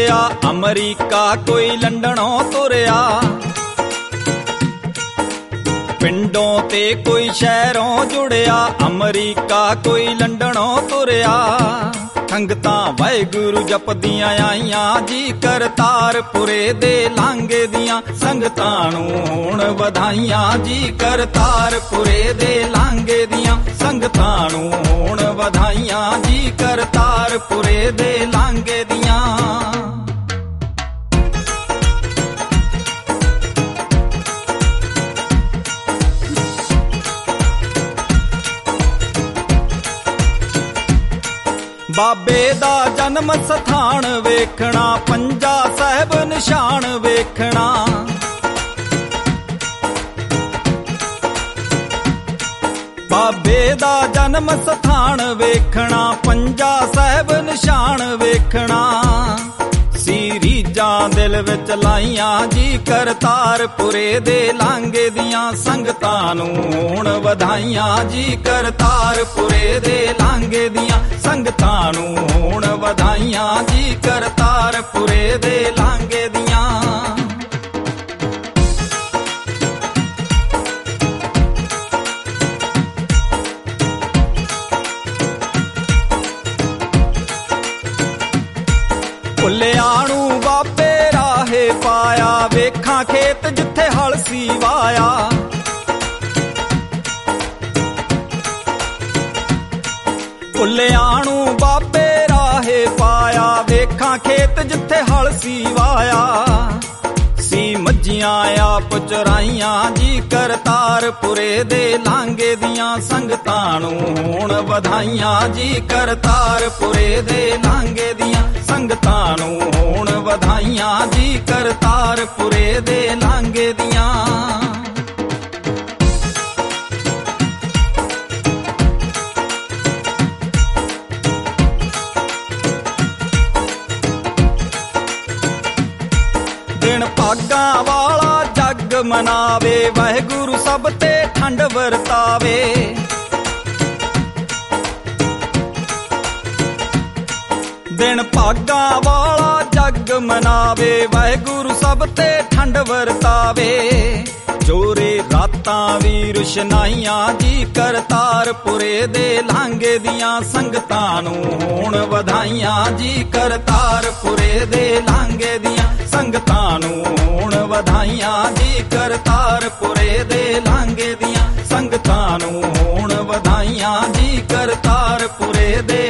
ਜੁੜਿਆ ਅਮਰੀਕਾ ਕੋਈ ਲੰਡਨੋਂ ਤੁਰਿਆ, ਪਿੰਡੋਂ ਤੇ ਕੋਈ ਸ਼ਹਿਰੋਂ ਜੁੜਿਆ ਅਮਰੀਕਾ ਕੋਈ ਲੰਡਨੋਂ ਤੁਰਿਆ। ਸੰਗਤਾਂ ਵਾਹਿਗੁਰੂ ਜਪਦੀਆਂ ਆਈਆਂ ਜੀ ਕਰਤਾਰਪੁਰੇ ਦੇ ਲਾਂਘੇ ਦੀਆਂ, ਸੰਗਤਾਂ ਨੂੰ ਹੁਣ ਵਧਾਈਆਂ ਜੀ ਕਰਤਾਰਪੁਰੇ ਦੇ ਲਾਂਘੇ ਦੀਆਂ, ਸੰਗਤਾਂ ਨੂੰ ਹੁਣ ਵਧਾਈਆਂ ਜੀ ਕਰਤਾਰਪੁਰੇ ਦੇ ਲਾਂਘੇ ਦੀਆਂ। ਬਾਬੇ ਦਾ ਜਨਮ ਸਥਾਨ ਵੇਖਣਾ, ਪੰਜਾ ਸਾਹਿਬ ਨਿਸ਼ਾਨ ਵੇਖਣਾ, ਬਾਬੇ ਦਾ ਜਨਮ ਸਥਾਨ ਵੇਖਣਾ, ਪੰਜਾ ਸਾਹਿਬ ਨਿਸ਼ਾਨ ਵੇਖਣਾ। ਰੀਝਾਂ ਦਿਲ ਵਿੱਚ ਲਾਈਆਂ ਜੀ ਕਰਤਾਰਪੁਰੇ ਦੇ ਲਾਂਘੇ ਦੀਆਂ, ਸੰਗਤਾਂ ਨੂੰ ਹੁਣ ਵਧਾਈਆਂ ਜੀ ਕਰਤਾਰਪੁਰੇ ਦੇ ਲਾਂਘੇ ਦੀਆਂ, ਸੰਗਤਾਂ ਨੂੰ ਹੁਣ ਵਧਾਈਆਂ ਜੀ ਕਰਤਾਰਪੁਰੇ ਦੇ ਲਾਂਘੇ ਦੀਆਂ। ਭੁੱਲਿਆਂ ਨੂੰ ਬਾਬੇ ਰਾਹੇ ਪਾਇਆ, ਵੇਖਾਂ ਖੇਤ ਜਿੱਥੇ ਹਲ ਸੀ ਵਾਇਆ, ਭੁੱਲਿਆਂ ਨੂੰ ਬਾਬੇ ਰਾਹੇ ਪਾਇਆ, ਵੇਖਾਂ ਖੇਤ ਜਿੱਥੇ ਹਲ ਸੀ ਵਾਇਆ। ਸੀ ਮੱਝੀਆਂ ਆਪ ਚਰਾਈਆਂ ਜੀ ਕਰਤਾਰਪੁਰੇ ਦੇ ਲਾਂਘੇ ਦੀਆਂ, ਸੰਗਤਾਂ ਨੂੰ ਹੁਣ ਵਧਾਈਆਂ ਜੀ ਕਰਤਾਰਪੁਰੇ ਦੇ ਲਾਂਘੇ ਦੀਆਂ, ਸੰਗਤਾਂ ਨੂੰ ਹੁਣ ਵਧਾਈਆਂ ਜੀ ਕਰਤਾਰਪੁਰੇ ਦੇ ਲਾਂਘੇ ਦੀਆਂ। ਦਿਨ ਭਾਗਾਂ ਵਾਲਾ ਜੱਗ ਮਨਾਵੇ, ਵਾਹਿਗੁਰੂ ਸਭ ਤੇ ਠੰਡ ਵਰਤਾਵੇ, ਦਿਨ ਭਾਗਾਂ ਵਾਲਾ ਜੱਗ ਮਨਾਵੇ, ਵਾਹਿਗੁਰੂ ਸਭ ਤੇ ਠੰਡ ਵਰਤਾਵੇ। ਚੋਰੇ ਰਾਤਾਂ ਵੀ ਰੁਸ਼ਨਾਈਆਂ ਜੀ ਕਰਤਾਰਪੁਰੇ ਦੇ ਲਾਂਘੇ ਦੀਆਂ, ਸੰਗਤਾਂ ਨੂੰ ਹੁਣ ਵਧਾਈਆਂ ਜੀ ਕਰਤਾਰਪੁਰੇ ਦੇ ਲਾਂਘੇ ਦੀਆਂ, ਸੰਗਤਾਂ ਨੂੰ ਹੁਣ ਵਧਾਈਆਂ ਜੀ ਕਰਤਾਰਪੁਰੇ ਦੇ ਲਾਂਘੇ ਦੀਆਂ, ਸੰਗਤਾਂ ਨੂੰ ਹੁਣ ਵਧਾਈਆਂ ਜੀ ਕਰਤਾਰਪੁਰੇ ਦੇ